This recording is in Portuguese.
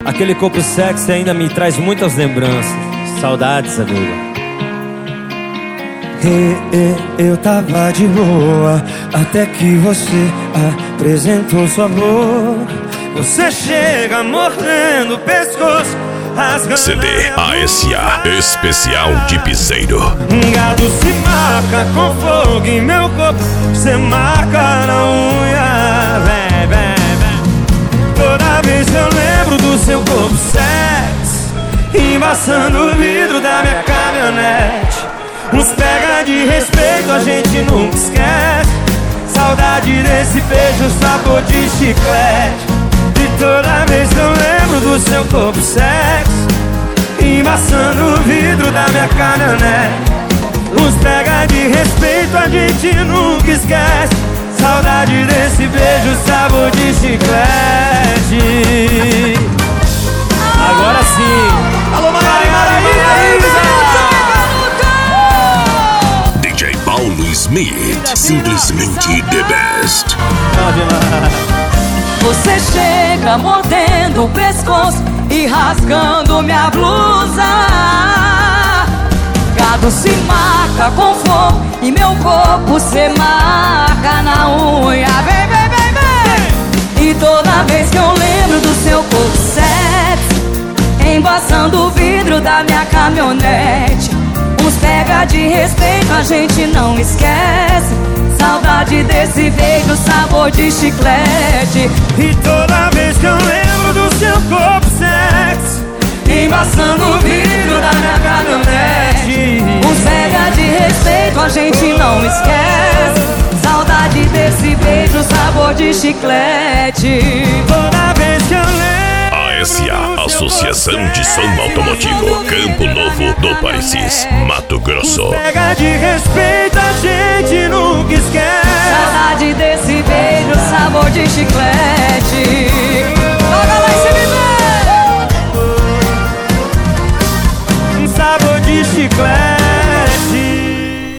Aquele corpo sexy ainda me traz muitas lembranças. Saudades, amigo. Eu tava de boa até que você apresentou sua boca. Você chega mordendo o pescoço, rasgando CD ASA Especial de Piseiro. Gado se marca com fogo em meu corpo, você marca na unha, vem, vem, vem. Toda vez que eu lembro do seu corpo sexy, embaçando o vidro da minha caminhonete. Uns pega de respeito, a gente nunca esquece. Saudade desse beijo, sabor de chiclete. E toda vez que eu lembro do seu corpo sexy, embaçando o vidro da minha caminhonete. Uns pega de respeito, a gente nunca esquece. Saudade desse beijo, sabor de chiclete. Agora sim. Alô, Maraísa! DJ Paulo Smith, simplesmente the best. Você chega mordendo o pescoço e rasgando minha blusa. Gado se marca com fogo e meu corpo cê marca na unha. Vem, vem, vem, vem. E toda vez que eu lembro do seu corpo sexy, embaçando o vidro da minha caminhonete. Uns pega de respeito, a gente não esquece. Saudade desse beijo, sabor de chiclete. E toda vez que eu lembro do seu corpo sexy, embaçando o vidro da minha caminhonete. Uns pega de respeito, a gente não esquece. Saudade desse beijo, sabor de chiclete. Toda vez que eu lembro ASA, Associação de Som Automotivo, Campo Novo do Parecis, Mato Grosso. pega de respeito, a gente nunca esquece. Saudade desse beijo, sabor de chiclete.